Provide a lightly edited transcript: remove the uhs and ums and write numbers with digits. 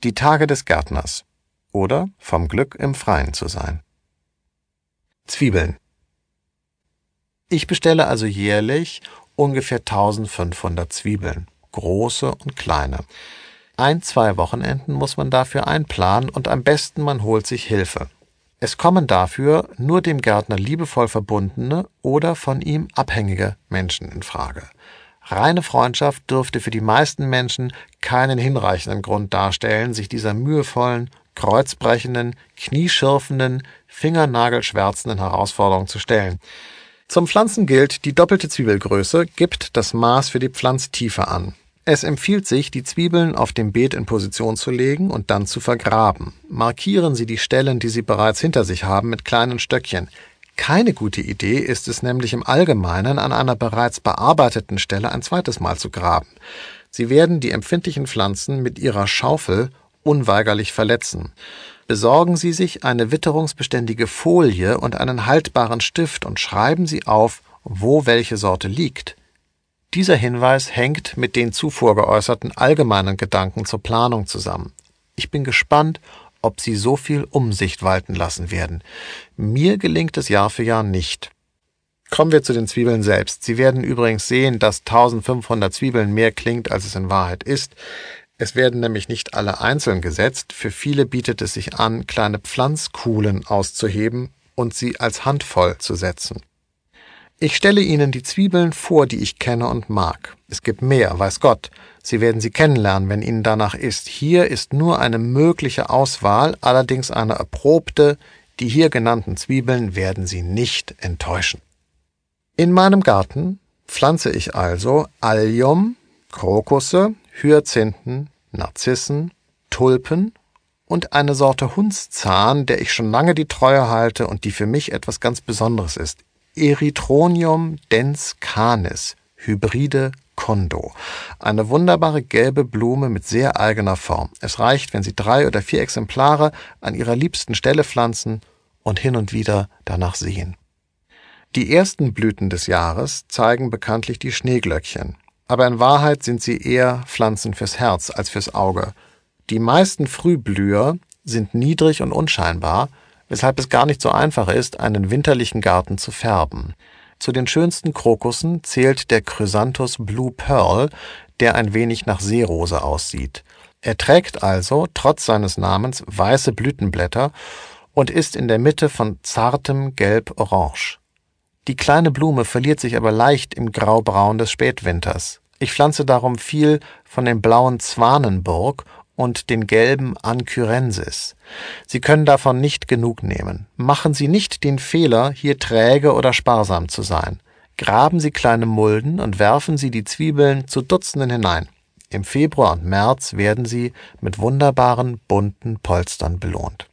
Die Tage des Gärtners oder vom Glück im Freien zu sein. Zwiebeln. Ich bestelle also jährlich ungefähr 1500 Zwiebeln, große und kleine. 1-2 Wochenenden muss man dafür einplanen und am besten man holt sich Hilfe. Es kommen dafür nur dem Gärtner liebevoll verbundene oder von ihm abhängige Menschen in Frage. Reine Freundschaft dürfte für die meisten Menschen keinen hinreichenden Grund darstellen, sich dieser mühevollen, kreuzbrechenden, knieschürfenden, fingernagelschwärzenden Herausforderung zu stellen. Zum Pflanzen gilt, die doppelte Zwiebelgröße gibt das Maß für die Pflanztiefe an. Es empfiehlt sich, die Zwiebeln auf dem Beet in Position zu legen und dann zu vergraben. Markieren Sie die Stellen, die Sie bereits hinter sich haben, mit kleinen Stöckchen. Keine gute Idee ist es nämlich im Allgemeinen, an einer bereits bearbeiteten Stelle ein zweites Mal zu graben. Sie werden die empfindlichen Pflanzen mit Ihrer Schaufel unweigerlich verletzen. Besorgen Sie sich eine witterungsbeständige Folie und einen haltbaren Stift und schreiben Sie auf, wo welche Sorte liegt. Dieser Hinweis hängt mit den zuvor geäußerten allgemeinen Gedanken zur Planung zusammen. Ich bin gespannt, ob Sie so viel Umsicht walten lassen werden. Mir gelingt es Jahr für Jahr nicht. Kommen wir zu den Zwiebeln selbst. Sie werden übrigens sehen, dass 1500 Zwiebeln mehr klingt, als es in Wahrheit ist. Es werden nämlich nicht alle einzeln gesetzt. Für viele bietet es sich an, kleine Pflanzkuhlen auszuheben und sie als Handvoll zu setzen. Ich stelle Ihnen die Zwiebeln vor, die ich kenne und mag. Es gibt mehr, weiß Gott. Sie werden sie kennenlernen, wenn Ihnen danach ist. Hier ist nur eine mögliche Auswahl, allerdings eine erprobte. Die hier genannten Zwiebeln werden Sie nicht enttäuschen. In meinem Garten pflanze ich also Allium, Krokusse, Hyazinthen, Narzissen, Tulpen und eine Sorte Hundszahn, der ich schon lange die Treue halte und die für mich etwas ganz Besonderes ist. Erythronium dens canis, Hybride Kondo. Eine wunderbare gelbe Blume mit sehr eigener Form. Es reicht, wenn Sie 3 oder 4 Exemplare an Ihrer liebsten Stelle pflanzen und hin und wieder danach sehen. Die ersten Blüten des Jahres zeigen bekanntlich die Schneeglöckchen. Aber in Wahrheit sind sie eher Pflanzen fürs Herz als fürs Auge. Die meisten Frühblüher sind niedrig und unscheinbar, weshalb es gar nicht so einfach ist, einen winterlichen Garten zu färben. Zu den schönsten Krokussen zählt der Chrysanthus Blue Pearl, der ein wenig nach Seerose aussieht. Er trägt also, trotz seines Namens, weiße Blütenblätter und ist in der Mitte von zartem Gelb-Orange. Die kleine Blume verliert sich aber leicht im Graubraun des Spätwinters. Ich pflanze darum viel von dem blauen Zwanenburg und den gelben Ankyrensis. Sie können davon nicht genug nehmen. Machen Sie nicht den Fehler, hier träge oder sparsam zu sein. Graben Sie kleine Mulden und werfen Sie die Zwiebeln zu Dutzenden hinein. Im Februar und März werden sie mit wunderbaren, bunten Polstern belohnt.